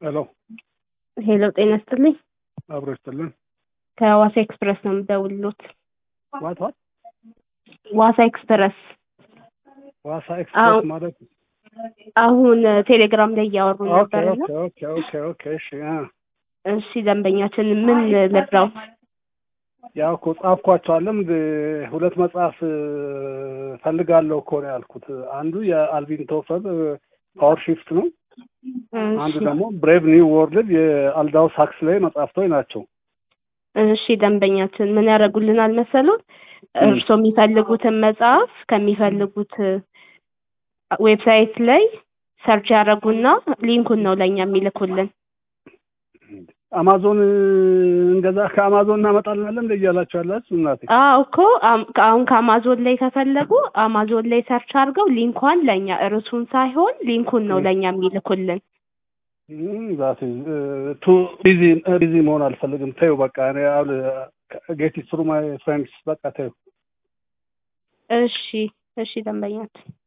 ሄሎ ሄሎ ጤና ይስጥልኝ። አብሮ ይስጥልን። ከዋሳ ኤክስፕረስ ነው የምደውልሎት። ዋት ዋሳ ኤክስፕረስ ዋሳ ኤክስፕረስ ማለት አሁን ቴሌግራም ላይ እያወሩ ኦኬ ነበርና ኦኬ ኦኬ ኦኬ ኦኬ እሺ እሺ ደንበኛችን ምን ልርዳው? ያው እኮ ጻፍኳቸዋለም ሁለት መጽሐፍ ፈልጋለሁ እኮ ነው ያልኩት። አንዱ የአልቪን ቶፈር ፓወር ሺፍት ነው። አንዱ ደግሞ ብሬቭ ኒው ወርልድ የአልዳውስ ሃክስሌይ መጽሐፍቶች ናቸው። እሺ ደንበኛችን ምን ያደርጉልናል መሰሉት? እርስዎ የሚፈልጉትን መጽሐፍ ከሚፈልጉት ዌብሳይት ላይ ሰርች ያደርጉና ሊንኩን ነው ለኛ የሚልኩልን። አማዞን እንገዛ ከአማዞን እናመጣለን እንደ እያላችሁ ያላችሁ እናቴ። እኮ አሁን ከአማዞን ላይ ከፈለጉ አማዞን ላይ ሰርች አድርገው ሊንኳን ለኛ እርሱን ሳይሆን ሊንኩን ነው ለኛ የሚልኩልን። ዛት ቱ ቢዚ መሆን አልፈልግም። ተይው በቃ እኔ አሁን ጌት ኢት ትሩ ማይ ፍሬንድስ በቃ ተይው። እሺ ደንበኛችን